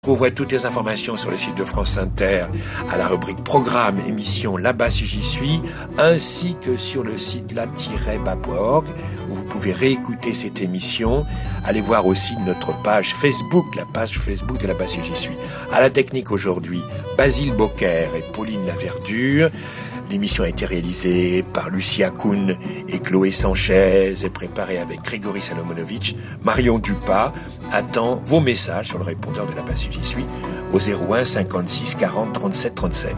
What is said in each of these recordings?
Vous trouverez toutes les informations sur le site de France Inter à la rubrique Programme, émission Là-bas si j'y suis, ainsi que sur le site la-bas.org où vous pouvez réécouter cette émission. Allez voir aussi notre page Facebook, la page Facebook de Là-bas si j'y suis. À la technique aujourd'hui, Basile Bocquer et Pauline Laverdure. L'émission a été réalisée par Lucia Kuhn et Chloé Sanchez et préparée avec Grégory Salomonovitch. Marion Dupas attend vos messages sur le répondeur de Là-bas si j'y suis au 01 56 40 37 37.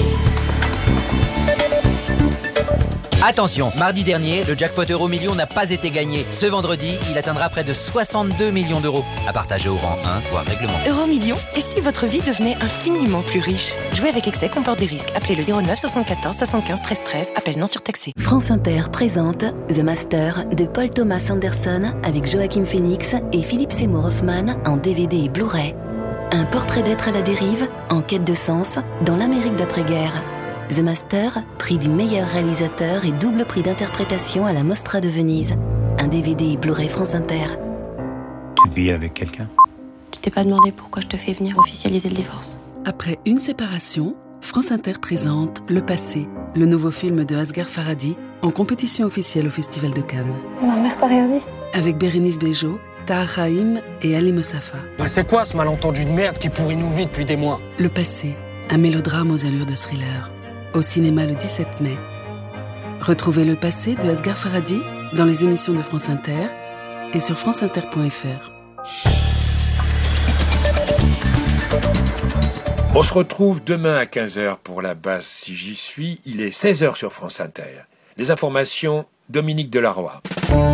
Attention, mardi dernier, le jackpot Euro-Million n'a pas été gagné. Ce vendredi, il atteindra près de 62 millions d'euros. À partager au rang 1, voire règlement. Euro-Million, et si votre vie devenait infiniment plus riche? Jouer avec excès comporte des risques. Appelez le 09 74 75 13 13. Appel non surtaxé. France Inter présente The Master de Paul Thomas Anderson avec Joachim Phoenix et Philippe Seymour Hoffman en DVD et Blu-ray. Un portrait d'être à la dérive, en quête de sens, dans l'Amérique d'après-guerre. The Master, prix du meilleur réalisateur et double prix d'interprétation à la Mostra de Venise. Un DVD et Blu-ray France Inter. Tu vis avec quelqu'un? Tu t'es pas demandé pourquoi je te fais venir officialiser le divorce? Après une séparation, France Inter présente Le Passé, le nouveau film de Asghar Farhadi, en compétition officielle au Festival de Cannes. Ma mère t'a rien dit? Avec Bérénice Bejo, Tahar Rahim et Ali Moussafa. C'est quoi ce malentendu de merde qui pourrit nos vies depuis des mois? Le Passé, un mélodrame aux allures de thriller. Au cinéma le 17 mai. Retrouvez Le Passé de Asghar Farhadi dans les émissions de France Inter et sur franceinter.fr. On se retrouve demain à 15h pour Là-bas si j'y suis. Il est 16h sur France Inter. Les informations, Dominique Delaroy.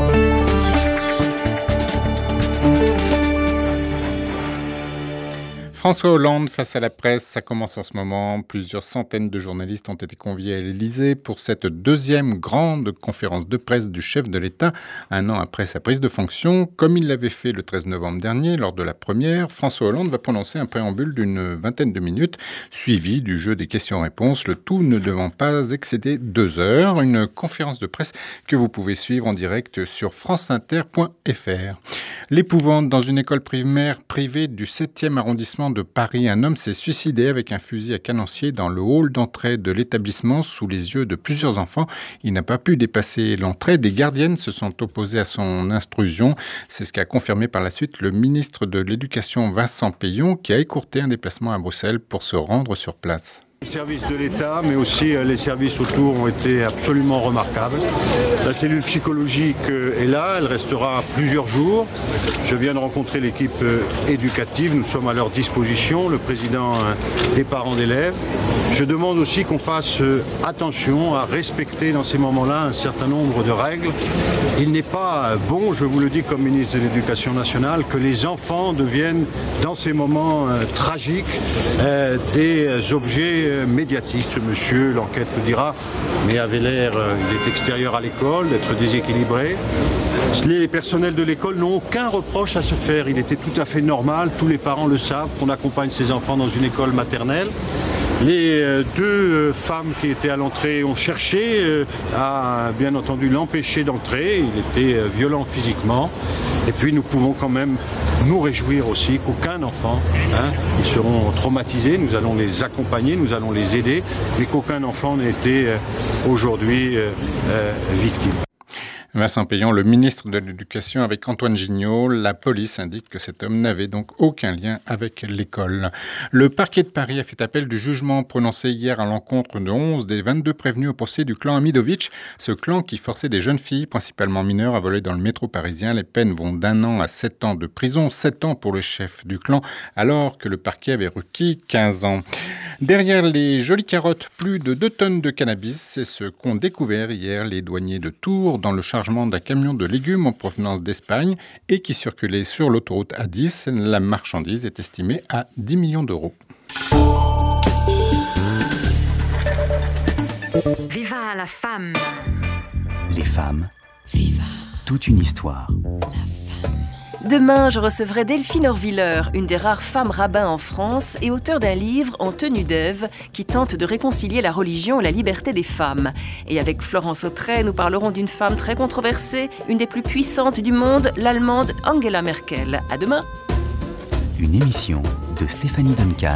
François Hollande face à la presse, ça commence en ce moment. Plusieurs centaines de journalistes ont été conviés à l'Élysée pour cette deuxième grande conférence de presse du chef de l'État, un an après sa prise de fonction. Comme il l'avait fait le 13 novembre dernier, lors de la première, François Hollande va prononcer un préambule d'une vingtaine de minutes, suivi du jeu des questions-réponses, le tout ne devant pas excéder 2 heures. Une conférence de presse que vous pouvez suivre en direct sur franceinter.fr. L'épouvante dans une école primaire privée du 7e arrondissement de Paris. Un homme s'est suicidé avec un fusil à canoncier dans le hall d'entrée de l'établissement sous les yeux de plusieurs enfants. Il n'a pas pu dépasser l'entrée. Des gardiennes se sont opposées à son intrusion. C'est ce qu'a confirmé par la suite le ministre de l'Éducation Vincent Peillon qui a écourté un déplacement à Bruxelles pour se rendre sur place. Les services de l'État, mais aussi les services autour ont été absolument remarquables. La cellule psychologique est là, elle restera plusieurs jours. Je viens de rencontrer l'équipe éducative, nous sommes à leur disposition, le président des parents d'élèves. Je demande aussi qu'on fasse attention à respecter dans ces moments-là un certain nombre de règles. Il n'est pas bon, je vous le dis comme ministre de l'Éducation nationale, que les enfants deviennent dans ces moments tragiques des objets médiatique. Ce monsieur, l'enquête le dira, mais avait l'air d'être extérieur à l'école, d'être déséquilibré. Les personnels de l'école n'ont aucun reproche à se faire. Il était tout à fait normal, tous les parents le savent, qu'on accompagne ses enfants dans une école maternelle. Les 2 femmes qui étaient à l'entrée ont cherché à, bien entendu, l'empêcher d'entrer. Il était violent physiquement. Et puis nous pouvons quand même nous réjouir aussi qu'aucun enfant, ils seront traumatisés, nous allons les accompagner, nous allons les aider, mais qu'aucun enfant n'ait été aujourd'hui victime. Vincent Peillon, le ministre de l'Éducation, avec Antoine Gignot. La police indique que cet homme n'avait donc aucun lien avec l'école. Le parquet de Paris a fait appel du jugement prononcé hier à l'encontre de 11 des 22 prévenus au procès du clan Amidovic. Ce clan qui forçait des jeunes filles, principalement mineures, à voler dans le métro parisien. Les peines vont d'1 an à 7 ans de prison, 7 ans pour le chef du clan, alors que le parquet avait requis 15 ans. Derrière les jolies carottes, plus de 2 tonnes de cannabis. C'est ce qu'ont découvert hier les douaniers de Tours dans le chargement d'un camion de légumes en provenance d'Espagne et qui circulait sur l'autoroute A10. La marchandise est estimée à 10 millions d'euros. Viva la femme! Les femmes. Viva. Toute une histoire. La femme. Demain, je recevrai Delphine Orviller, une des rares femmes rabbins en France et auteure d'un livre en tenue d'Ève qui tente de réconcilier la religion et la liberté des femmes. Et avec Florence Autrey, nous parlerons d'une femme très controversée, une des plus puissantes du monde, l'Allemande Angela Merkel. À demain. Une émission de Stéphanie Duncan